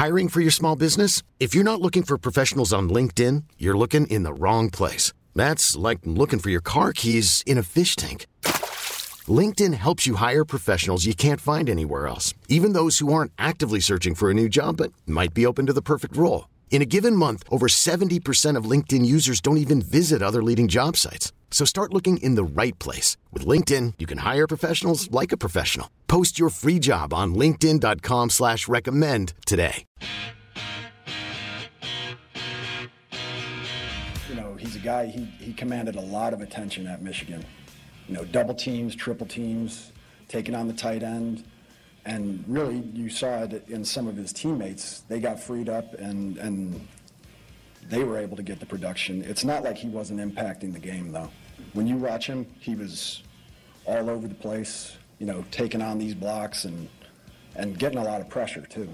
Hiring for your small business? If you're not looking for professionals on LinkedIn, you're looking in the wrong place. That's like looking for your car keys in a fish tank. LinkedIn helps you hire professionals you can't find anywhere else, even those who aren't actively searching for a new job but might be open to the perfect role. In a given month, over 70% of LinkedIn users don't even visit other leading job sites. So start looking in the right place. With LinkedIn, you can hire professionals like a professional. Post your free job on linkedin.com/recommend today. You know, he's a guy, he commanded a lot of attention at Michigan. You know, double teams, triple teams, taking on the tight end. And really, you saw it in some of his teammates. They got freed up and they were able to get the production. It's not like he wasn't impacting the game, though. When you watch him, he was all over the place, you know, taking on these blocks and getting a lot of pressure, too.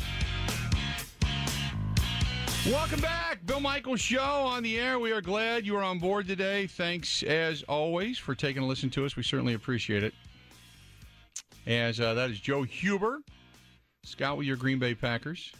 Welcome back. Bill Michaels Show on the air. We are glad you are on board today. Thanks, as always, for taking a listen to us. We certainly appreciate it. As that is Joe Huber, scout with your Green Bay Packers.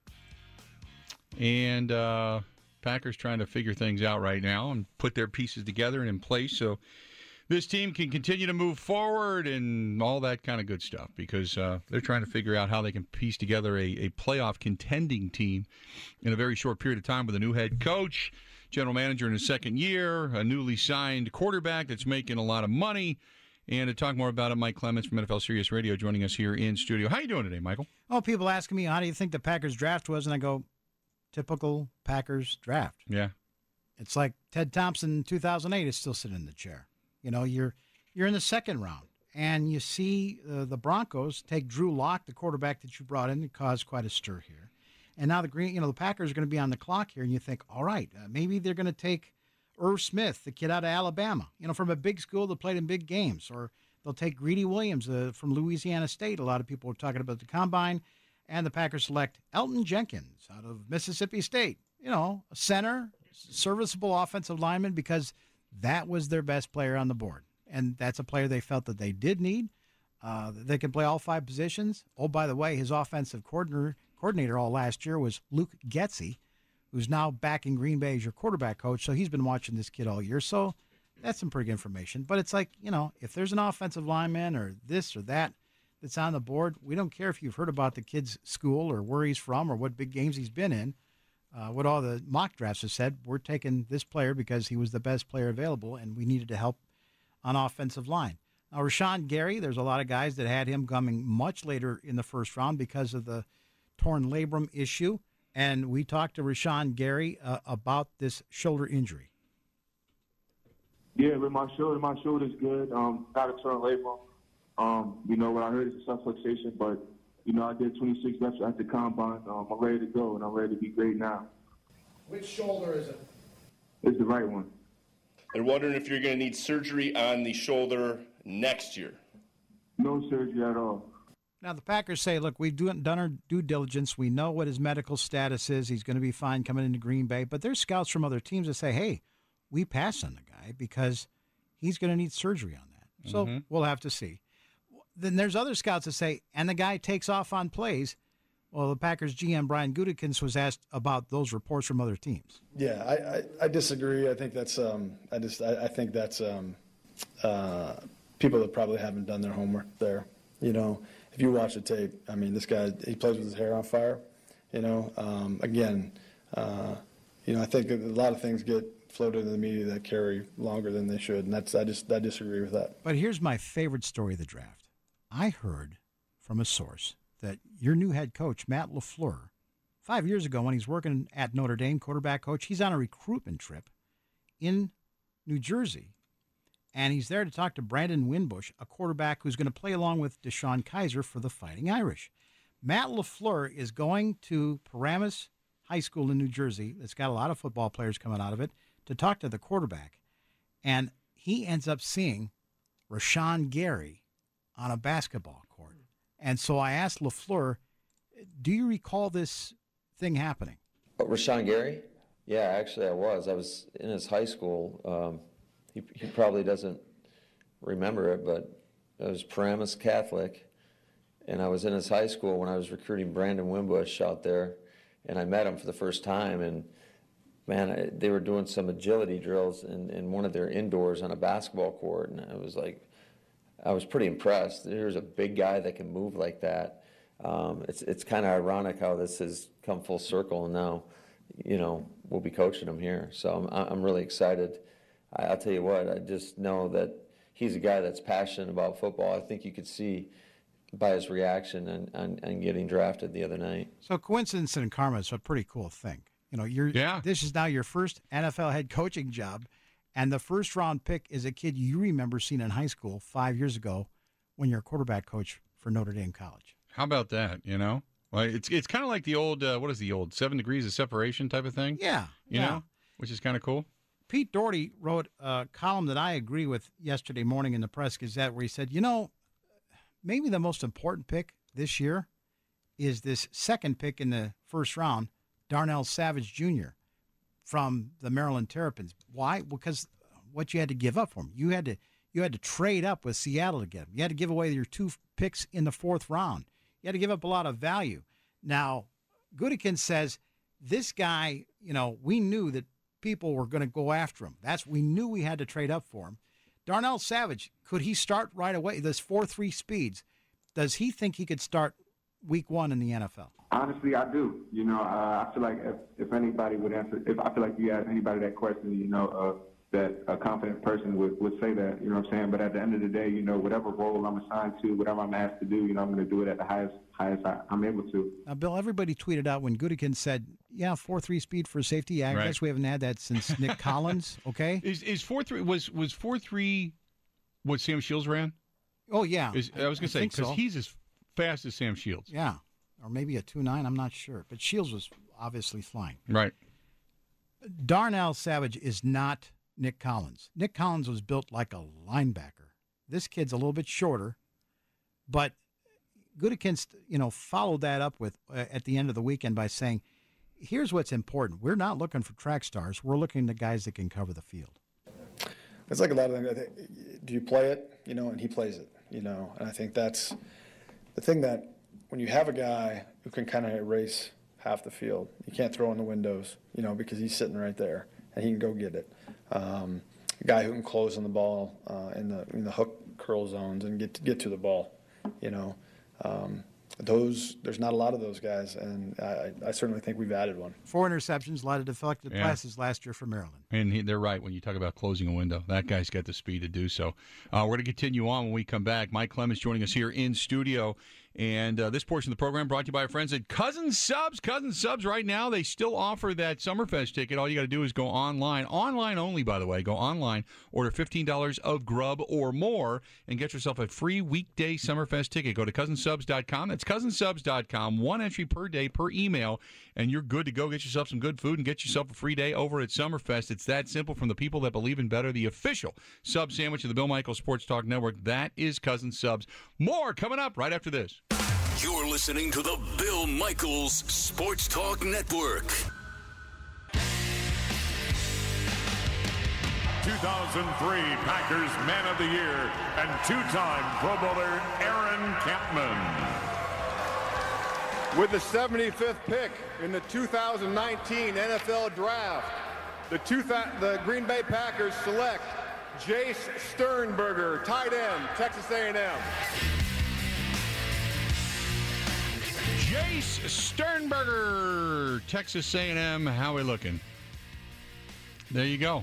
And Packers trying to figure things out right now and put their pieces together and in place so this team can continue to move forward and all that kind of good stuff, because they're trying to figure out how they can piece together a playoff contending team in a very short period of time with a new head coach, general manager in his second year, a newly signed quarterback that's making a lot of money. And to talk more about it, Mike Clemens from NFL Sirius Radio joining us here in studio. How you doing today, Michael? Oh, people asking me, how do you think the Packers draft was? And I go, typical Packers draft. Yeah. It's like Ted Thompson in 2008 is still sitting in the chair. You know, you're in the second round, and you see the Broncos take Drew Lock, the quarterback that you brought in, and caused quite a stir here. And now the Packers are going to be on the clock here, and you think, all right, maybe they're going to take Irv Smith, the kid out of Alabama, you know, from a big school that played in big games. Or they'll take Greedy Williams from Louisiana State. A lot of people are talking about the combine. And the Packers select Elton Jenkins out of Mississippi State. You know, a center, serviceable offensive lineman, because that was their best player on the board. And that's a player they felt that they did need. They can play all five positions. Oh, by the way, his offensive coordinator all last year was Luke Getsy, who's now back in Green Bay as your quarterback coach. So he's been watching this kid all year. So that's some pretty good information. But it's like, you know, if there's an offensive lineman or this or that that's on the board, we don't care if you've heard about the kid's school or where he's from or what big games he's been in. What all the mock drafts have said, we're taking this player because he was the best player available and we needed to help on offensive line. Now, Rashawn Gary, there's a lot of guys that had him coming much later in the first round because of the torn labrum issue. And we talked to Rashawn Gary about this shoulder injury. Yeah, with my shoulder's good. Not a torn labrum. You know, what I heard is a subluxation, but, you know, I did 26 reps at the combine. I'm ready to go, and I'm ready to be great now. Which shoulder is it? It's the right one. They're wondering if you're going to need surgery on the shoulder next year. No surgery at all. Now, the Packers say, look, we've done our due diligence. We know what his medical status is. He's going to be fine coming into Green Bay. But there's scouts from other teams that say, hey, we passed on the guy because he's going to need surgery on that. So we'll have to see. Then there's other scouts that say, and the guy takes off on plays. Well, the Packers GM Brian Gutekunst was asked about those reports from other teams. Yeah, I disagree. I think that's I think that's people that probably haven't done their homework there. You know, if you watch the tape, I mean, this guy, he plays with his hair on fire. You know, you know, I think a lot of things get floated in the media that carry longer than they should, and I disagree with that. But here's my favorite story of the draft. I heard from a source that your new head coach, Matt LaFleur, 5 years ago when he's working at Notre Dame, quarterback coach, he's on a recruitment trip in New Jersey, and he's there to talk to Brandon Winbush, a quarterback who's going to play along with Deshaun Kaiser for the Fighting Irish. Matt LaFleur is going to Paramus High School in New Jersey, that's got a lot of football players coming out of it, to talk to the quarterback, and he ends up seeing Rashawn Gary on a basketball court. And so I asked LaFleur, do you recall this thing happening? Rashawn Gary? Yeah, actually I was. I was in his high school. He probably doesn't remember it, but it was Paramus Catholic. And I was in his high school when I was recruiting Brandon Wimbush out there, and I met him for the first time. And man, they were doing some agility drills in one of their indoors on a basketball court, and I was pretty impressed. There's a big guy that can move like that. It's kind of ironic how this has come full circle, and now, we'll be coaching him here. So I'm really excited. I'll tell you what, I just know that he's a guy that's passionate about football. I think you could see by his reaction and getting drafted the other night. So coincidence and karma is a pretty cool thing. This is now your first NFL head coaching job, and the first-round pick is a kid you remember seeing in high school 5 years ago when you're a quarterback coach for Notre Dame College. How about that, Well, it's kind of like the old, 7 degrees of separation type of thing? Yeah. You know, which is kind of cool. Pete Doherty wrote a column that I agree with yesterday morning in the Press Gazette where he said, maybe the most important pick this year is this second pick in the first round, Darnell Savage Jr. from the Maryland Terrapins. Why? Because what you had to give up for him. You had to trade up with Seattle to get him. You had to give away your 2 picks in the 4th round. You had to give up a lot of value. Now, Gutekunst says this guy, we knew that people were going to go after him. We knew we had to trade up for him. Darnell Savage, could he start right away? This 4.3 speeds. Does he think he could start week 1 in the NFL? Honestly, I do. I feel like if anybody would answer, I feel like you ask anybody that question, that a confident person would say that, you know what I'm saying? But at the end of the day, whatever role I'm assigned to, whatever I'm asked to do, I'm going to do it at the highest I'm able to. Now, Bill, everybody tweeted out when Gutekunst said, 4.3 speed for safety. I guess we haven't had that since Nick Collins, okay? Is 4.3, was 4.3 what Sam Shields ran? Oh, yeah. I was going to say, because he's as fast as Sam Shields. Yeah. Or maybe a 2.9, I'm not sure. But Shields was obviously flying. Right. Darnell Savage is not Nick Collins. Nick Collins was built like a linebacker. This kid's a little bit shorter, but Gutekunst, followed that up with at the end of the weekend by saying, here's what's important. We're not looking for track stars. We're looking to guys that can cover the field. It's like a lot of things. I think, do you play it, and he plays it, and I think that's the thing, that when you have a guy who can kind of erase half the field, you can't throw in the windows, because he's sitting right there and he can go get it. A guy who can close on the ball in the hook curl zones and get to the ball, there's not a lot of those guys, and I certainly think we've added one. 4 interceptions, a lot of deflected passes last year for Maryland. And they're right when you talk about closing a window. That guy's got the speed to do so. We're going to continue on when we come back. Mike Clemens joining us here in studio. And this portion of the program brought to you by our friends at Cousins Subs. Cousins Subs right now, they still offer that Summerfest ticket. All you got to do is go online. Online only, by the way. Go online, order $15 of grub or more, and get yourself a free weekday Summerfest ticket. Go to cousinsubs.com. That's cousinsubs.com. 1 entry per day per email, and you're good to go. Get yourself some good food and get yourself a free day over at Summerfest. It's that simple. From the people that believe in better, the official sub sandwich of the Bill Michaels Sports Talk Network. That is Cousins Subs. More coming up right after this. You're listening to the Bill Michaels Sports Talk Network. 2003 Packers Man of the Year and 2-time Pro Bowler Aaron Kampman. With the 75th pick in the 2019 NFL Draft, the Green Bay Packers select Jace Sternberger, tight end, Texas A&M. Jace Sternberger, Texas A&M. How we looking? There you go.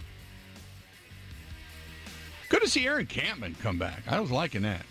Good to see Aaron Kampman come back. I was liking that.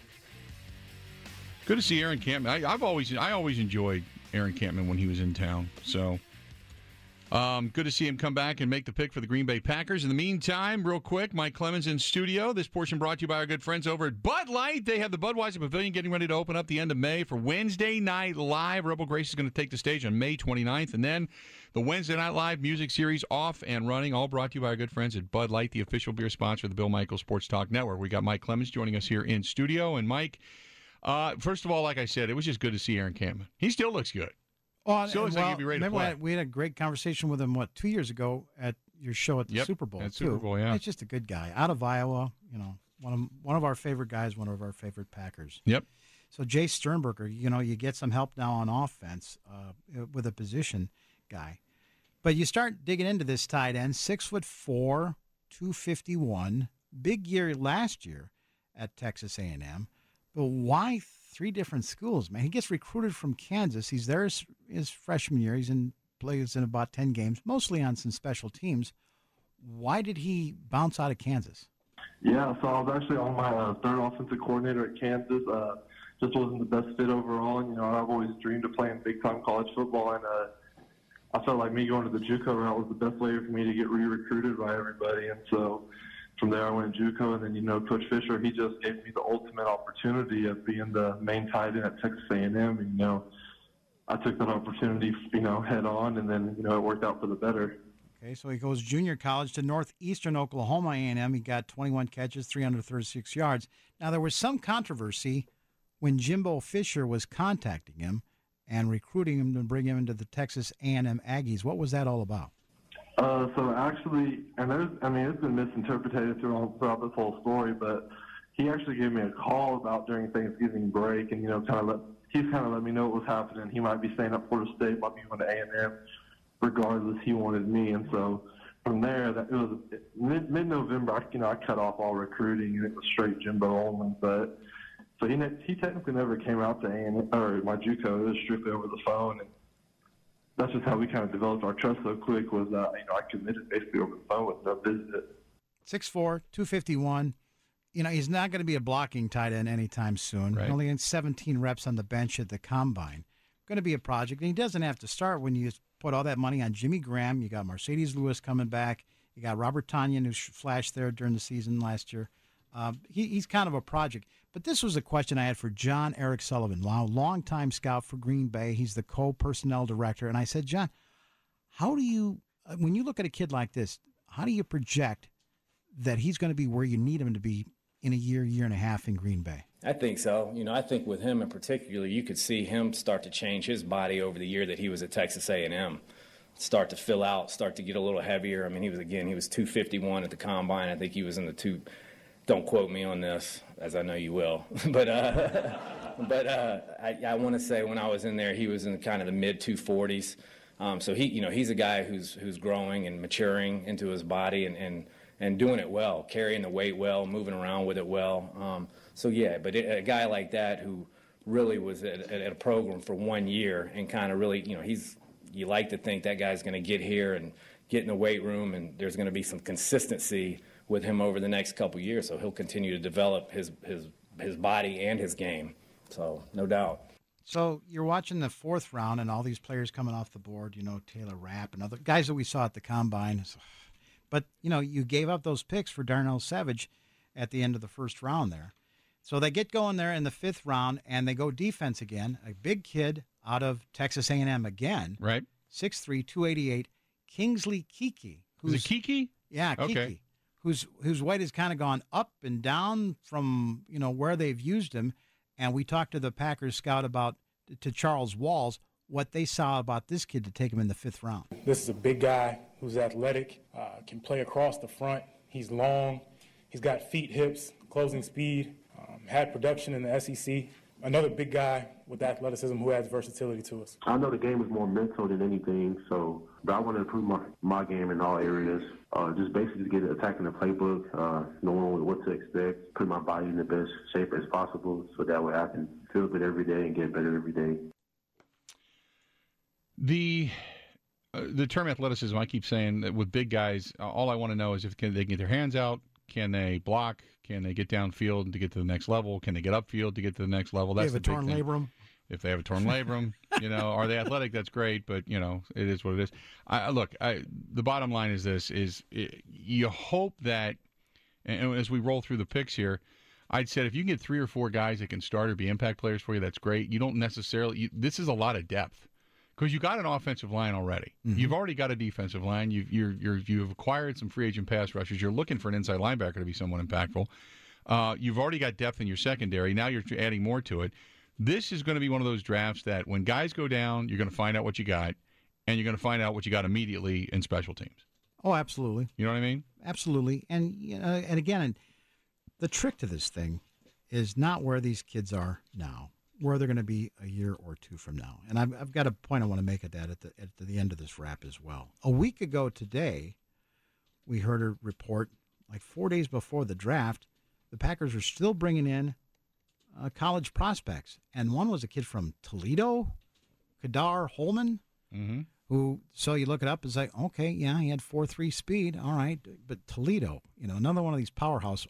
Good to see Aaron Kampman. I always enjoyed Aaron Kampman when he was in town. So good to see him come back and make the pick for the Green Bay Packers. In the meantime, real quick, Mike Clemens in studio. This portion brought to you by our good friends over at Bud Light. They have the Budweiser Pavilion getting ready to open up the end of May for Wednesday Night Live. Rebel Grace is going to take the stage on May 29th. And then the Wednesday Night Live music series off and running, all brought to you by our good friends at Bud Light, the official beer sponsor of the Bill Michaels Sports Talk Network. We got Mike Clemens joining us here in studio. And Mike, first of all, like I said, it was just good to see Aaron Kampman. He still looks good. Still looks like he'd be ready to play. We had a great conversation with him, 2 years ago at your show at the Super Bowl. At Super Bowl, yeah. He's just a good guy. Out of Iowa, one of our favorite guys, one of our favorite Packers. Yep. So Jace Sternberger, you get some help now on offense with a position guy. But you start digging into this tight end, 6'4", 251, big year last year at Texas A&M. But why 3 different schools, man? He gets recruited from Kansas. He's there his freshman year. Plays in about 10 games, mostly on some special teams. Why did he bounce out of Kansas? Yeah, so I was actually on my third offensive coordinator at Kansas. Just wasn't the best fit overall. And, I've always dreamed of playing big-time college football, and I felt like me going to the JUCO route was the best way for me to get re-recruited by everybody. And so from there I went JUCO, and then, Coach Fisher, he just gave me the ultimate opportunity of being the main tight end at Texas A&M. And, I took that opportunity, head on, and then, it worked out for the better. Okay, so he goes junior college to Northeastern Oklahoma A&M. He got 21 catches, 336 yards. Now, there was some controversy when Jimbo Fisher was contacting him and recruiting him to bring him into the Texas A&M Aggies. What was that all about? So actually, and it's been misinterpreted throughout this whole story, but he actually gave me a call about during Thanksgiving break, and he's kind of let me know what was happening. He might be staying at Florida State, might be going to A&M. Regardless, he wanted me, and so from there, it was mid-November. I cut off all recruiting, and it was straight Jimbo only. But so he technically never came out to A&M or my JUCO. It was strictly over the phone, and that's just how we kind of developed our trust so quick. Was I committed basically over the phone with no visit. 6'4", 251. He's not going to be a blocking tight end anytime soon. Right. Only in 17 reps on the bench at the combine. Going to be a project, and he doesn't have to start when you put all that money on Jimmy Graham. You got Mercedes Lewis coming back. You got Robert Tonyan, who flashed there during the season last year. He's kind of a project. But this was a question I had for John Eric Sullivan, longtime scout for Green Bay. He's the co-personnel director. And I said, John, how do you, when you look at a kid like this, how do you project that he's going to be where you need him to be in a year and a half in Green Bay? I think so. I think with him in particular, you could see him start to change his body over the year that he was at Texas A&M. Start to fill out, start to get a little heavier. He was 251 at the combine. I think he was in the don't quote me on this, as I know you will. But I want to say when I was in there, he was in kind of the mid-240s. So he's a guy who's growing and maturing into his body and doing it well, carrying the weight well, moving around with it well. A guy like that who really was at a program for 1 year and kind of really, you like to think that guy's going to get here and get in the weight room, and there's going to be some consistency with him over the next couple years. So he'll continue to develop his body and his game. So no doubt. So you're watching the 4th round and all these players coming off the board, Taylor Rapp and other guys that we saw at the combine. But, you gave up those picks for Darnell Savage at the end of the 1st round there. So they get going there in the 5th round, and they go defense again. A big kid out of Texas A&M again. Right. 6'3", 288, Kingsley Keke. Is it Keke? Yeah, Keke. Okay. Whose weight has kind of gone up and down from, where they've used him. And we talked to the Packers scout to Charles Walls, what they saw about this kid to take him in the 5th round. This is a big guy who's athletic, can play across the front. He's long. He's got feet, hips, closing speed, had production in the SEC. Another big guy with athleticism who adds versatility to us. I know the game is more mental than anything, but I want to improve my game in all areas. Just basically get attacking the playbook, knowing what to expect, put my body in the best shape as possible so that way I can feel good every day and get better every day. The term athleticism, I keep saying that with big guys, all I want to know is if they can get their hands out, can they block, can they get downfield to get to the next level, can they get upfield to get to the next level? That's the big thing. If they have a torn labrum, are they athletic? That's great, but it is what it is. The bottom line is this: you hope that, and as we roll through the picks here, I'd said if you can get 3 or 4 guys that can start or be impact players for you, that's great. You don't necessarily. This is a lot of depth. Because you got an offensive line already. Mm-hmm. You've already got a defensive line. You've acquired some free agent pass rushers. You're looking for an inside linebacker to be somewhat impactful. You've already got depth in your secondary. Now you're adding more to it. This is going to be one of those drafts that when guys go down, you're going to find out what you got, and you're going to find out what you got immediately in special teams. Oh, absolutely. You know what I mean? Absolutely. And and again, the trick to this thing is not where these kids are now. where they're going to be a year or two from now. And I've got a point I want to make at the end of this wrap as well. A week ago today, we heard a report like 4 days before the draft, the Packers are still bringing in college prospects. And one was a kid from Toledo, Kadar Holman, who, so you look it up, it's like, okay, yeah, he had 4.3 speed. All right. But Toledo, another one of these powerhouse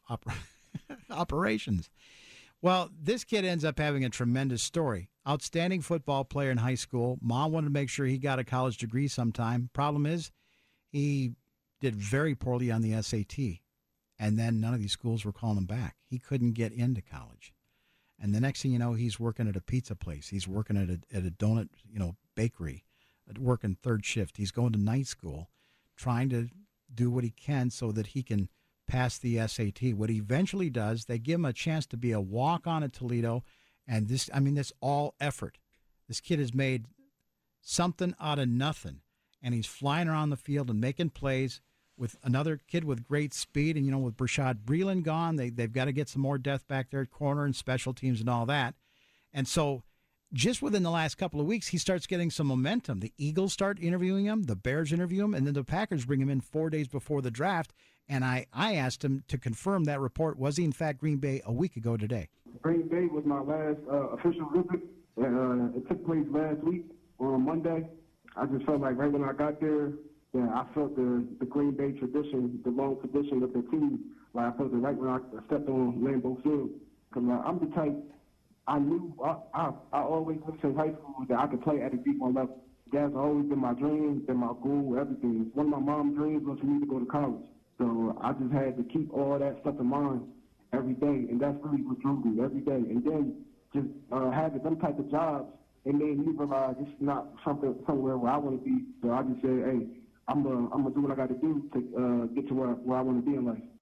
operations. Well, this kid ends up having a tremendous story. Outstanding football player in high school. Mom wanted to make sure he got a college degree sometime. Problem is, he did very poorly on the SAT. And then none of these schools were calling him back. He couldn't get into college. And the next thing you know, he's working at a pizza place. He's working at a donut, bakery, working third shift. He's going to night school, trying to do what he can so that he can pass the SAT. What he eventually does, they give him a chance to be a walk-on at Toledo. And this all effort. This kid has made something out of nothing. And he's flying around the field and making plays with another kid with great speed. And, with Brashad Breeland gone, they've got to get some more depth back there at corner and special teams and all that. And so just within the last couple of weeks, he starts getting some momentum. The Eagles start interviewing him, the Bears interview him, and then the Packers bring him in 4 days before the draft. And I asked him to confirm that report. Was he, in fact, Green Bay a week ago today? Green Bay was my last official visit. It took place last week on Monday. I just felt like right when I got there, I felt the Green Bay tradition, the long tradition of the team. Like I felt it right when I stepped on Lambeau Field. Because I'm the type, I knew, I always knew since high school that I could play at a D1 level. That's always been my dream, been my goal, everything. One of my mom's dreams was for me to go to college. So I just had to keep all that stuff in mind every day, and that's really what drew me every day. And then just having them type of jobs, it made me realize it's not somewhere where I want to be. So I just said, hey, I'm gonna do what I got to do to get to where I want to be in life.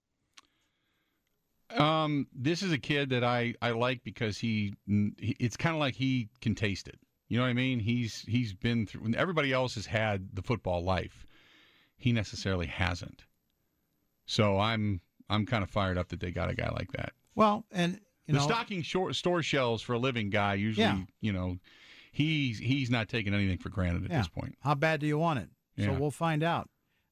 This is a kid that I like because it's kind of like he can taste it. You know what I mean? He's been through. Everybody else has had the football life. He necessarily hasn't. So I'm kind of fired up that they got a guy like that. Well, and the stocking store shelves for a living guy usually, he's not taking anything for granted at this point. How bad do you want it? Yeah. So we'll find out.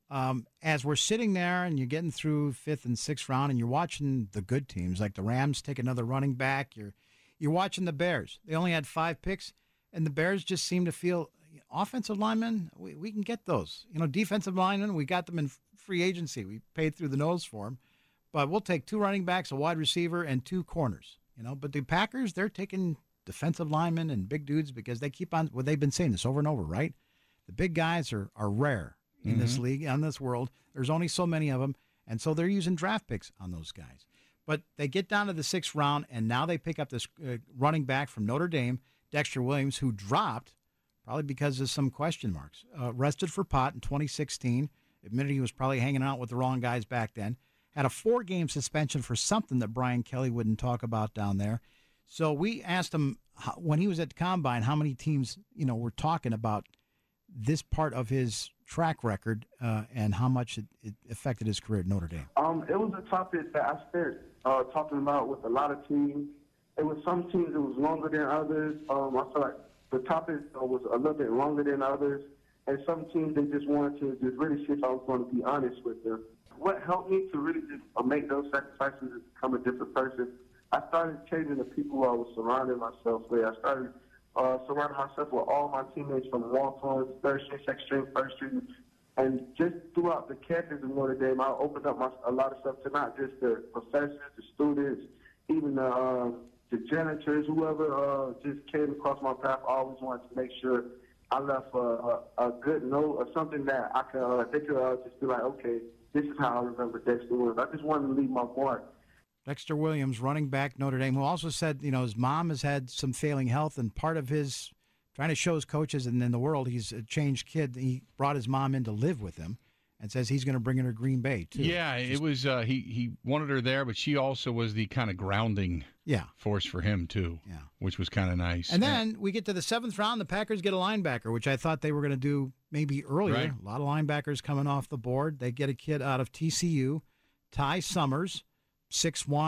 As we're sitting there and you're getting through 5th and 6th round and you're watching the good teams, like the Rams take another running back, you're watching the Bears. They only had 5 picks, and the Bears just seem to feel offensive linemen, we can get those. Defensive linemen, we got them in free agency. We paid through the nose for them. But we'll take 2 running backs, a wide receiver, and 2 corners. But the Packers, they're taking defensive linemen and big dudes because they keep on, they've been saying this over and over, right? The big guys are rare in this league, in this world. There's only so many of them, and so they're using draft picks on those guys. But they get down to the 6th round, and now they pick up this running back from Notre Dame, Dexter Williams, who dropped probably because of some question marks. Arrested for pot in 2016, admitted he was probably hanging out with the wrong guys back then. Had a 4-game suspension for something that Brian Kelly wouldn't talk about down there. So we asked him when he was at the Combine how many teams, were talking about this part of his track record and how much it affected his career at Notre Dame. It was a topic that I spent talking about with a lot of teams. It was some teams that was longer than others. I feel like the topic was a little bit longer than others. And some teams, they just wanted to just really see if I was going to be honest with them. What helped me to really just make those sacrifices and become a different person, I started changing the people I was surrounding myself with. I started surrounding myself with all my teammates from walk-ons, third string, second string, first string. And just throughout the campus of Notre Dame, I opened up a lot of stuff to not just the professors, the students, even the janitors, whoever just came across my path. I always wanted to make sure I left a good note or something that I could, they could just be like, okay, this is how I remember Dexter Williams. I just wanted to leave my mark. Dexter Williams, running back, Notre Dame, who also said, his mom has had some failing health, and part of his trying to show his coaches and in the world he's a changed kid. He brought his mom in to live with him and says he's going to bring her to Green Bay, too. Yeah, it was he wanted her there, but she also was the kind of grounding force for him, too, which was kind of nice. And then we get to the 7th round. The Packers get a linebacker, which I thought they were going to do maybe earlier. Right. A lot of linebackers coming off the board. They get a kid out of TCU, Ty Summers, 6'1",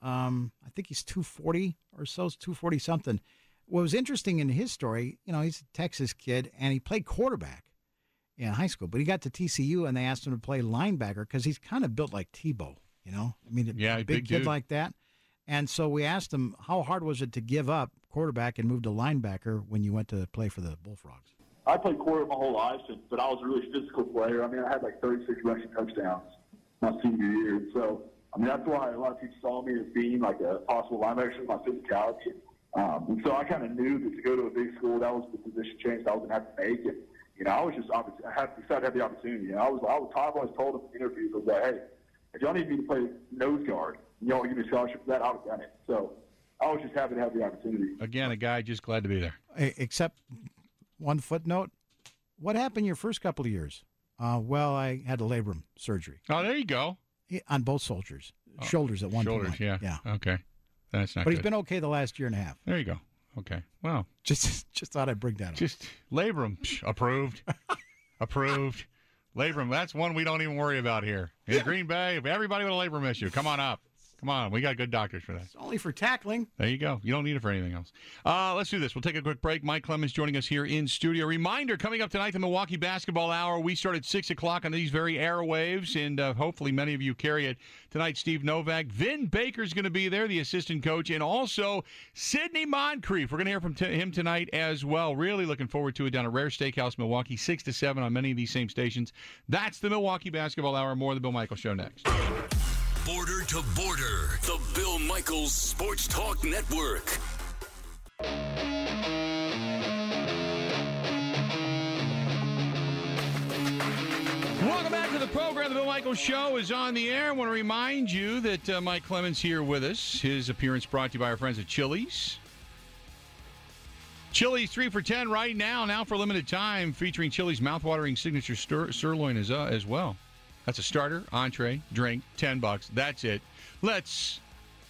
I think he's 240 or so, 240 something. What was interesting in his story, he's a Texas kid, and he played quarterback in high school, but he got to TCU, and they asked him to play linebacker because he's kind of built like Tebow, a big kid like that. And so we asked him, how hard was it to give up quarterback and move to linebacker when you went to play for the Bullfrogs? I played quarterback my whole life, but I was a really physical player. I mean, I had like 36 rushing touchdowns my senior year. So, that's why a lot of people saw me as being like a possible linebacker, my physicality. And so I kind of knew that to go to a big school, that was the position change that I was going to have to make. And, I was just excited to have the opportunity. I've always told them in interviews, I was like, hey, if y'all need me to play nose guard, y'all give me a scholarship for that, I would have done it. So I was just happy to have the opportunity. Again, a guy just glad to be there. Except one footnote. What happened your first couple of years? Well, I had a labrum surgery. Oh, there you go. On both shoulders at one point. Shoulders, yeah. Okay. That's not But good. he's been okay the last year and a half. There you go. Okay. Well. Just thought I'd bring that up. Just labrum. Approved. Approved. Labrum, that's one we don't even worry about here. In Green Bay, everybody with a labrum issue, come on up. Come on, we got good doctors for that. It's only for tackling. There you go. You don't need it for anything else. Let's do this. We'll take a quick break. Mike Clemens joining us here in studio. Reminder, coming up tonight, the Milwaukee Basketball Hour. We start at 6 o'clock on these very airwaves, and hopefully many of you carry it tonight. Steve Novak. Vin Baker's going to be there, the assistant coach, and also Sidney Moncrief. We're going to hear from him tonight as well. Really looking forward to it down at Rare Steakhouse, Milwaukee, 6 to 7 on many of these same stations. That's the Milwaukee Basketball Hour. More of the Bill Michaels Show next. Border to Border, the Bill Michaels Sports Talk Network. Welcome back to the program. The Bill Michaels Show is on the air. I want to remind you that Mike Clemens here with us. His appearance brought to you by our friends at Chili's. Chili's 3 for $10 right now for a limited time, featuring Chili's mouthwatering signature sirloin as well. That's a starter, entree, drink, $10. That's it. Let's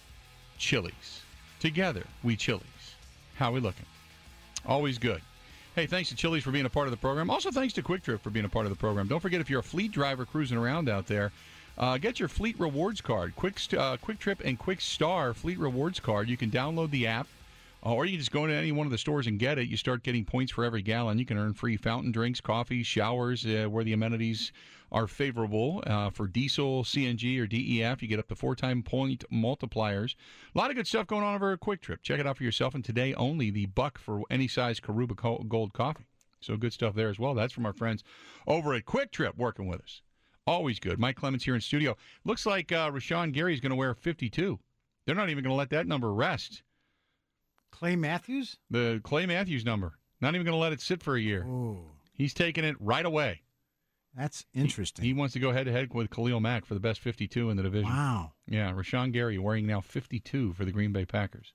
Chili's. Together, we Chili's. How we looking? Always good. Hey, thanks to Chili's for being a part of the program. Also, thanks to Quick Trip for being a part of the program. Don't forget, if you're a fleet driver cruising around out there, get your Fleet Rewards card. Quick Trip and Quick Star Fleet Rewards card. You can download the app, or you can just go into any one of the stores and get it. You start getting points for every gallon. You can earn free fountain drinks, coffee, showers, where the amenities are favorable. For diesel, CNG, or DEF, you get up to 4-time point multipliers. A lot of good stuff going on over at Quick Trip. Check it out for yourself. And today, only the $1 for any size Karuba Gold coffee. So good stuff there as well. That's from our friends over at Quick Trip working with us. Always good. Mike Clemens here in studio. Looks like Rashawn Gary is going to wear 52. They're not even going to let that number rest. Clay Matthews? The Clay Matthews number. Not even going to let it sit for a year. Ooh. He's taking it right away. That's interesting. He wants to go head-to-head with Khalil Mack for the best 52 in the division. Wow. Yeah, Rashawn Gary wearing now 52 for the Green Bay Packers.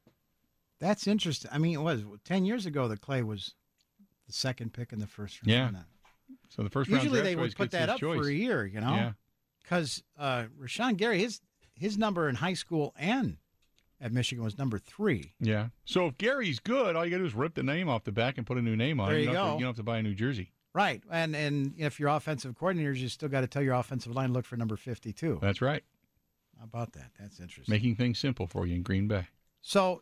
That's interesting. I mean, it was 10 years ago that Clay was the second pick in the first round. Yeah. So the first round usually draft they would choice put gets that his up choice. for a year, Yeah. Because Rashawn Gary, his number in high school and at Michigan was number 3. Yeah. So if Gary's good, all you got to do is rip the name off the back and put a new name on There it. you go. You don't have to buy a new jersey. Right. And if you're offensive coordinators, you still got to tell your offensive line, look for number 52. That's right. How about that? That's interesting. Making things simple for you in Green Bay. So,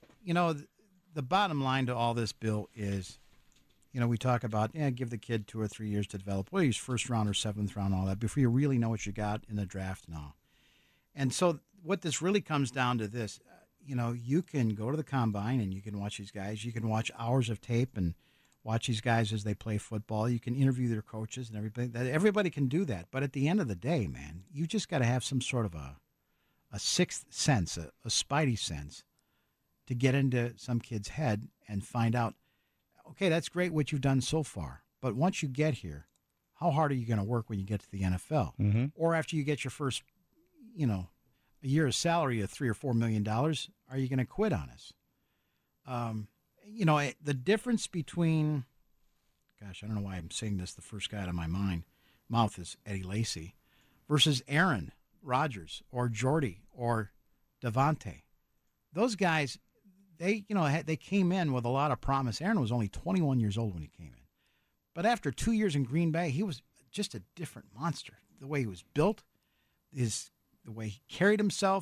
the bottom line to all this, Bill, is, we talk about, give the kid 2 or 3 years to develop. Well, he's first round or 7th round, all that, before you really know what you got in the draft now. And so what this really comes down to this, you can go to the combine and you can watch these guys. You can watch hours of tape and watch these guys as they play football. You can interview their coaches and everybody. Everybody can do that. But at the end of the day, man, you just got to have some sort of a sixth sense, a spidey sense, to get into some kid's head and find out, okay, that's great what you've done so far. But once you get here, how hard are you going to work when you get to the NFL? Mm-hmm. Or after you get your first, a year's salary of $3 or $4 million, are you going to quit on us? The difference between, gosh, I don't know why I'm saying this, the first guy out of my mouth is Eddie Lacy, versus Aaron Rodgers or Jordy or Devontae. Those guys, they came in with a lot of promise. Aaron was only 21 years old when he came in. But after 2 years in Green Bay, he was just a different monster. The way he was built, the way he carried himself,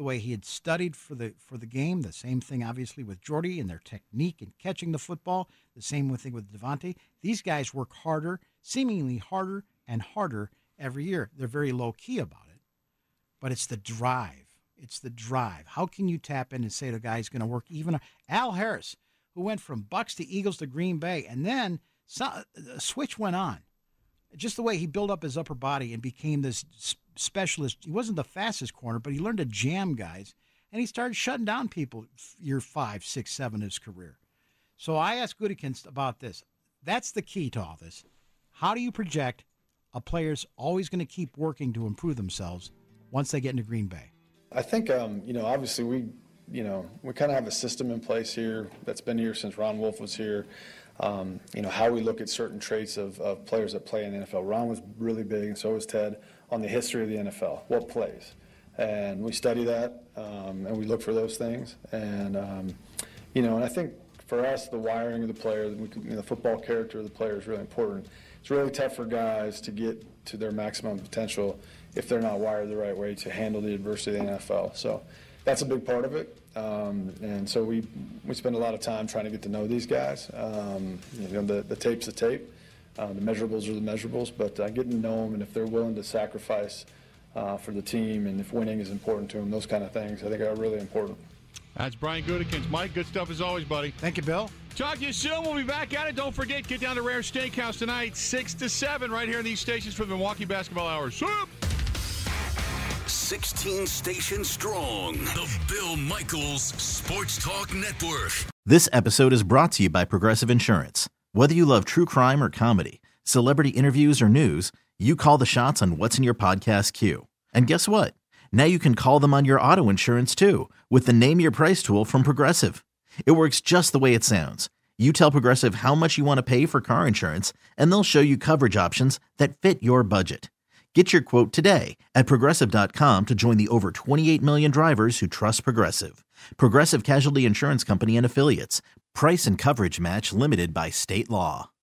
the way he had studied for the game. The same thing, obviously, with Jordy and their technique in catching the football. The same thing with Devontae. These guys work harder, seemingly harder and harder every year. They're very low-key about it, but it's the drive. It's the drive. How can you tap in and say the guy's going to work even? Al Harris, who went from Bucs to Eagles to Green Bay, and then a switch went on. Just the way he built up his upper body and became this specialist. He wasn't the fastest corner, but he learned to jam guys, and he started shutting down people year 5, 6, 7 of his career. So I asked Gutekunst about this. That's the key to all this. How do you project a player's always going to keep working to improve themselves once they get into Green Bay? I think, obviously we kind of have a system in place here that's been here since Ron Wolf was here. How we look at certain traits of players that play in the NFL. Ron was really big, and so was Ted, on the history of the NFL, what plays. And we study that, and we look for those things. And, and I think for us, the wiring of the player, the football character of the player is really important. It's really tough for guys to get to their maximum potential if they're not wired the right way to handle the adversity of the NFL. So that's a big part of it. And so we spend a lot of time trying to get to know these guys. The tape's the tape. The measurables are the measurables. But getting to know them, and if they're willing to sacrifice for the team, and if winning is important to them, those kind of things, I think are really important. That's Brian Gutekunst. Mike, good stuff as always, buddy. Thank you, Bill. Talk to you soon. We'll be back at it. Don't forget, get down to Rare Steakhouse tonight, 6 to 7, right here in these stations for the Milwaukee Basketball Hour. 16 stations strong. The Bill Michaels Sports Talk Network. This episode is brought to you by Progressive Insurance. Whether you love true crime or comedy, celebrity interviews or news, you call the shots on what's in your podcast queue. And guess what? Now you can call them on your auto insurance too with the Name Your Price tool from Progressive. It works just the way it sounds. You tell Progressive how much you want to pay for car insurance, and they'll show you coverage options that fit your budget. Get your quote today at Progressive.com to join the over 28 million drivers who trust Progressive. Progressive Casualty Insurance Company and Affiliates. Price and coverage match limited by state law.